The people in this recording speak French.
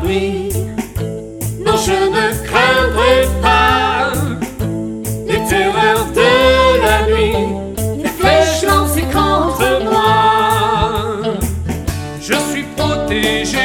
nuit. Non, je ne craindrai pas les terreurs de la nuit, les flèches lancées contre moi. Je suis protégé